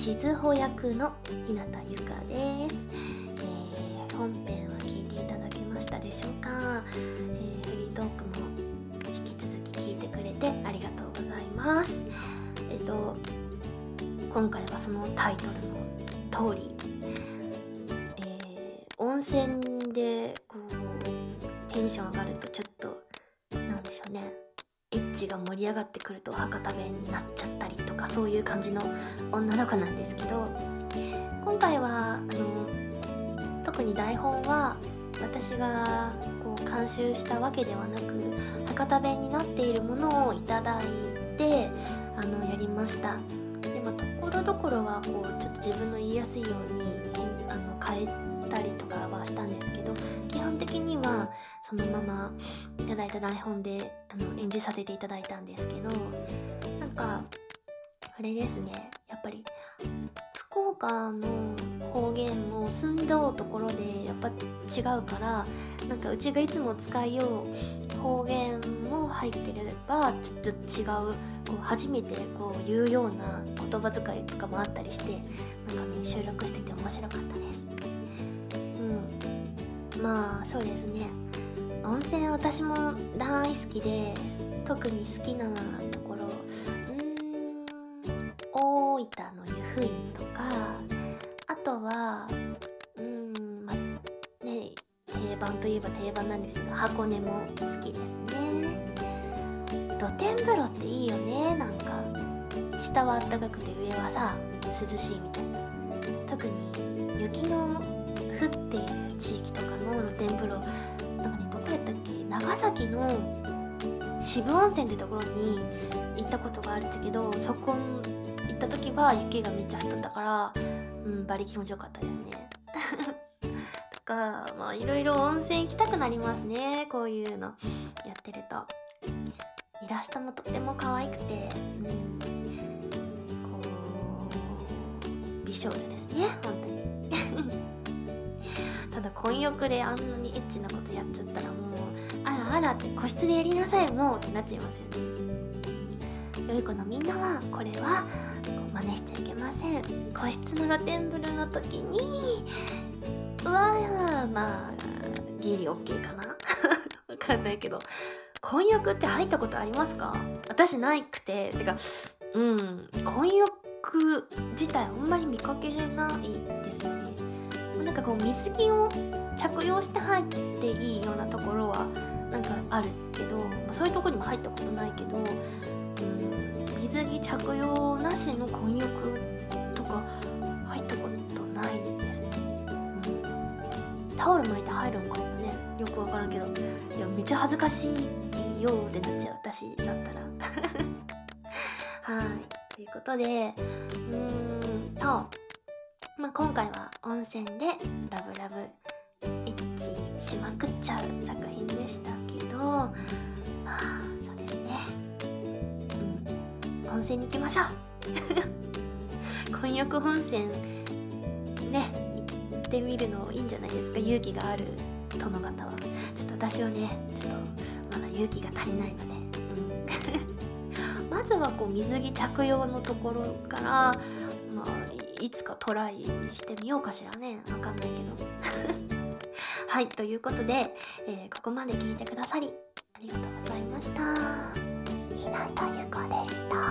しずほ役の日向ゆかです。本編は聞いていただけましたでしょうか。フリートークも引き続き聞いてくれてありがとうございます。今回はそのタイトルの通り、温泉でこうテンション上がるとちょっとなんでしょうね、エッチが盛り上がってくると博多弁になっちゃったりとか、そういう感じの女の子なんですけど、今回は特に台本は私がこう監修したわけではなく、博多弁になっているものをいただいてやりました。で、ところどころはこうちょっと自分の言いやすいように変えたりとかはしたんですけど、基本的にはそのままいただいた台本で演じさせていただいたんですけど、なんかあれですね、やっぱり福岡の方言も住んだところでやっぱ違うから、なんかうちがいつも使いよう方言も入ってればちょっと違う、こう初めてこう言うような言葉遣いとかもあったりして、なんかね、収録してて面白かったです。そうですね、温泉私も大好きで、特に好きなところ、大分の湯布院とか、あとは定番といえば定番なんですが、箱根も好きですね。露天風呂っていいよね。なんか下は暖かくて上はさ涼しいみたいな。特に雪の降っている地域とかの露天風呂、なんかね、どこやったっけ、長崎の渋温泉ってところに行ったことがあるんだけど、そこ行った時は雪がめっちゃ降っとったから、バリ気持ちよかったですね。とか、いろいろ温泉行きたくなりますね、こういうのやってると。イラストもとっても可愛くて、こう美少女ですね、本当に。ただ混浴であんなにエッチなことやっちゃったら、もうあらあらって個室でやりなさいもうってなっちゃいますよね。良い子のみんなはこれは真似しちゃいけません。個室の露天風呂の時にギリ OK かな。わかんないけど、混浴って入ったことありますか？私ないくて、混浴自体あんまり見かけないですよね。なんかこう水着を着用して入っていいようなところはなんかあるけど、そういうところにも入ったことないけど、水着着用なしの混浴とか入ったことないですね。タオル巻いて入るんかもね、よくわからんけど、いやめっちゃ恥ずかしいよってなっちゃう、私だったら。はい、ということで、今回は温泉でラブラブエッチしまくっちゃう作品でしたけど、そうですね、温泉に行きましょう。混浴温泉ね、行ってみるのいいんじゃないですか、勇気がある殿方は。ちょっと私はね、ちょっとまだ勇気が足りないので、まずはこう水着着用のところから、いつかトライしてみようかしらね、わかんないけど。はい、ということで、ここまで聞いてくださりありがとうございました。日向ゆかでした。